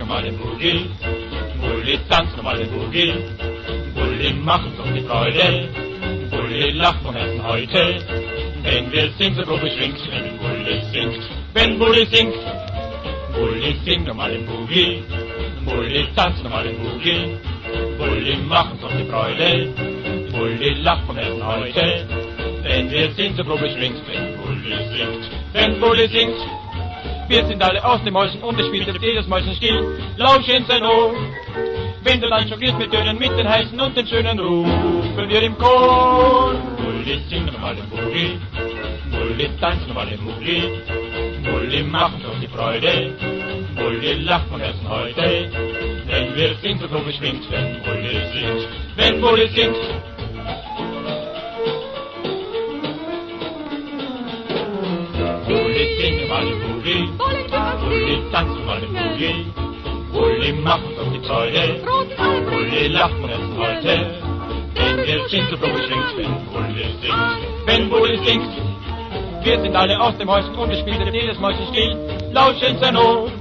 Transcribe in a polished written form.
nochmal den Boogie. Bulli tanzt nochmal den Boogie. Bulli macht uns doch die Freude. Bulli lacht vom Herzen heute. Wenn wir singen, so grob beschwingt, wenn Bulli singt. Wenn Bulli singt, Bulli singt nochmal den Boogie. Bulli tanzt nochmal den Boogie. Bulli macht uns doch die Freude. Bulli lacht vom Herzen heute. Wenn wir singen, so grob beschwingt, wenn Bulli singt. Wenn Bulli singt, wir sind alle aus dem Mäuschen und es spielt jedes Mäuschen still. Lausch in sein Ohr, wenn du dann jonglierst mit Tönen, mit den heißen und den schönen rufen wir im Chor. Bulli singt nochmal den Boogie, Bulli tanzt nochmal den Boogie. Bulli macht uns die Freude, Bulli lacht vom Herzen heute. Wenn wir singen, so grob beschwingt, wenn Bulli singt. Wenn Bulli singt, Bulli singt nochmal den Boogie, Bulli tanzt nochmal den Boogie. Bulli macht uns auf die Freude, Bulli lacht vom Herzen heute. Wenn wir singen, so grob beschwingt, wenn Bulli singt. Wenn Bulli singt, wir sind alle aus dem Häuschen und es spielt jedes Mäuschen still. Lausch in sein Ohr,